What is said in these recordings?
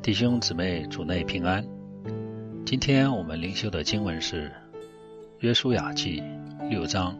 弟兄姊妹主内平安。今天我们灵修的经文是约书亚记6章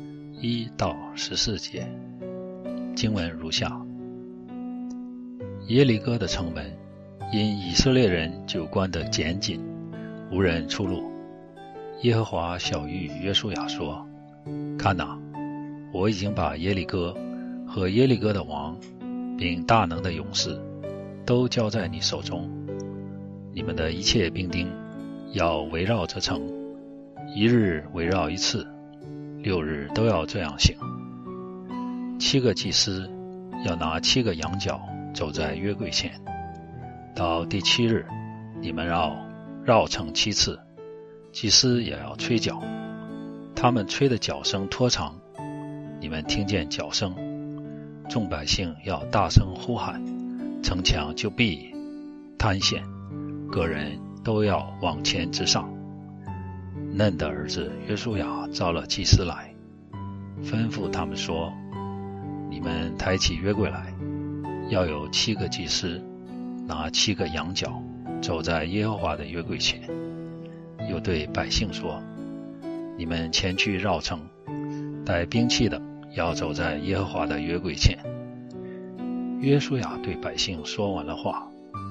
1到14节。经文如下：耶利哥的城门因以色列人就关得严紧，无人出入。耶和华晓谕约书亚说：看哪，我已经把耶利哥和耶利哥的王并大能的勇士都交在你手中。你们的一切兵丁要围绕这城，一日围绕一次，6日都要这样行。7个祭司要拿7个羊角走在约柜前，到第7日，你们要绕城7次，祭司也要吹角，他们吹的角声拖长，你们听见角声，众百姓要大声呼喊，城墙就必坍陷，个人都要往前直上。嫩的儿子约书亚召了祭司来，吩咐他们说：你们抬起约柜来，要有7个祭司拿7个羊角走在耶和华的约柜前。又对百姓说：你们前去绕城，带兵器的要走在耶和华的约柜前。约书亚对百姓说完了话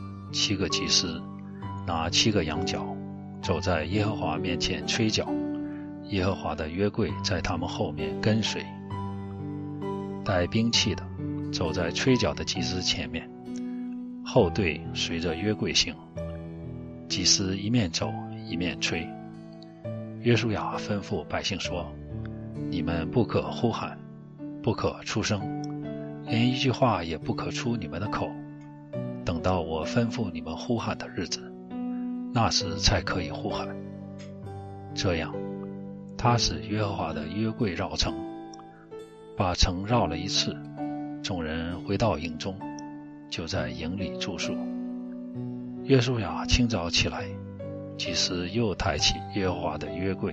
，7个祭司拿7个羊角走在耶和华面前吹角，耶和华的约柜在他们后面跟随。带兵器的走在吹角的祭司前面，后队随着约柜行，祭司一面走一面吹。约书亚吩咐百姓说：你们不可呼喊，不可出声，连一句话也不可出你们的口，等到我吩咐你们呼喊的日子，那时才可以呼喊。这样，他使耶和华的约柜绕城，把城绕了一次，众人回到营中，就在营里住宿。约书亚清早起来，祭司又抬起耶和华的约柜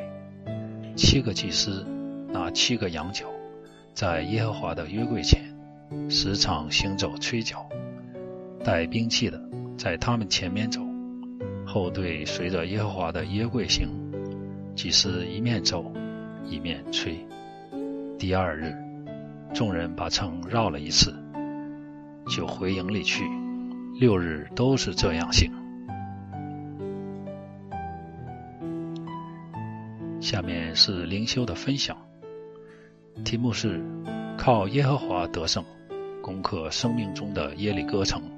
，7个祭司拿7个羊角，在耶和华的约柜前时常行走吹角，带兵器的在他们前面走，后队随着耶和华的约柜行，祭司一面走一面吹。第2日，众人把城绕了一次，就回营里去，6日都是这样行。下面是灵修的分享，题目是靠耶和华得胜，攻克生命中的耶利哥城。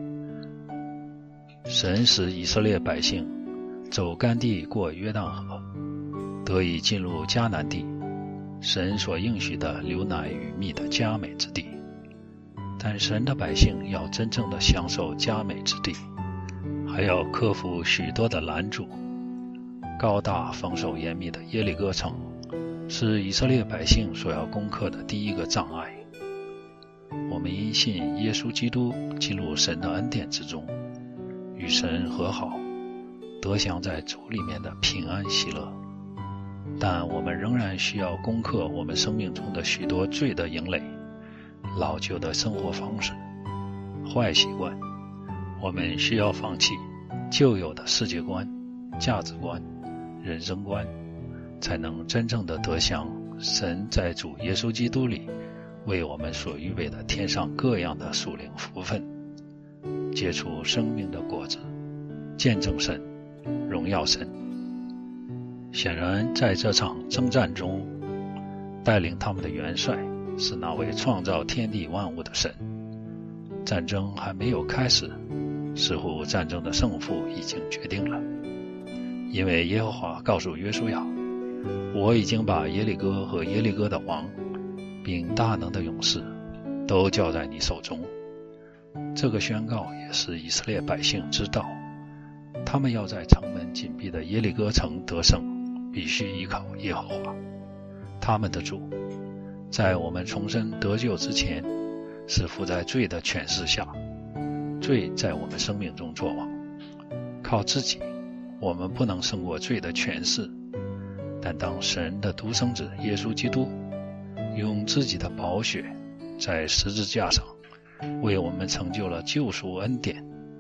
神使以色列百姓走干地过约旦河，得以进入迦南地，神所应许的流奶与蜜的佳美之地。但神的百姓要真正的享受佳美之地，还要克服许多的拦阻。高大防守严密的耶利哥城是以色列百姓所要攻克的第一个障碍。我们因信耶稣基督进入神的恩典之中，与神和好，得享在主里面的平安喜乐。但我们仍然需要攻克我们生命中的许多罪的营垒，老旧的生活方式、坏习惯。我们需要放弃旧有的世界观、价值观、人生观，才能真正的得享神在主耶稣基督里为我们所预备的天上各样的属灵福分，结出生命的果子，见证神，荣耀神。显然在这场征战中，带领他们的元帅是那位创造天地万物的神。战争还没有开始，似乎战争的胜负已经决定了。因为耶和华告诉约书亚：我已经把耶利哥和耶利哥的王并大能的勇士都交在你手中。这个宣告也是以色列百姓知道，他们要在城门紧闭的耶利哥城得胜，必须依靠耶和华他们的主。在我们重生得救之前，是伏在罪的权势下，罪在我们生命中作王，靠自己我们不能胜过罪的权势。但当神的独生子耶稣基督用自己的宝血在十字架上为我们成就了救赎恩典，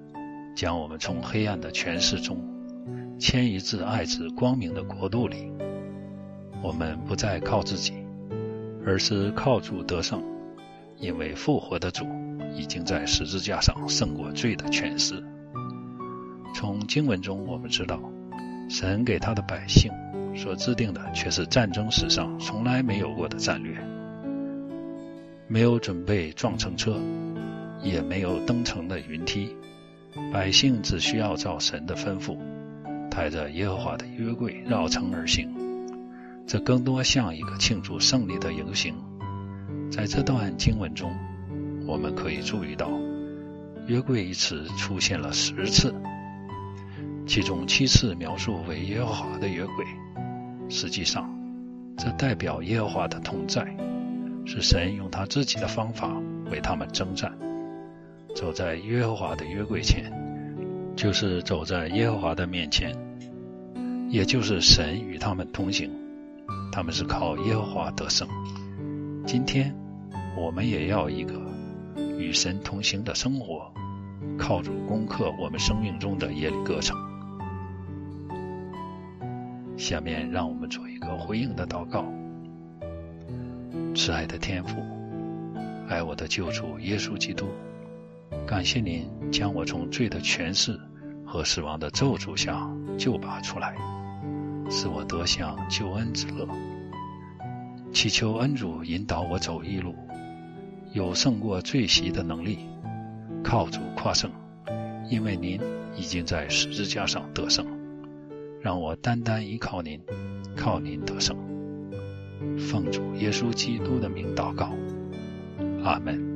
将我们从黑暗的权势中迁移至爱子光明的国度里。我们不再靠自己，而是靠主得胜，因为复活的主已经在十字架上胜过罪的权势。从经文中我们知道，神给他的百姓所制定的却是战争史上从来没有过的战略。没有准备撞城车，也没有登城的云梯，百姓只需要照神的吩咐，抬着耶和华的约柜绕城而行。这更多像一个庆祝胜利的游行。在这段经文中，我们可以注意到约柜一词出现了10次，其中7次描述为耶和华的约柜。实际上，这代表耶和华的同在，是神用他自己的方法为他们征战。走在耶和华的约柜前，就是走在耶和华的面前，也就是神与他们同行，他们是靠耶和华得胜。今天我们也要一个与神同行的生活，靠主攻克我们生命中的耶利哥城。下面让我们做一个回应的祷告。慈爱的天父，爱我的救主耶稣基督，感谢您将我从罪的权势和死亡的咒诅下救拔出来，使我得享救恩之乐。祈求恩主引导我走义路，有胜过罪习的能力，靠主夸胜，因为您已经在十字架上得胜。让我单单依靠您，靠您得胜。奉主耶稣基督的名祷告，阿们。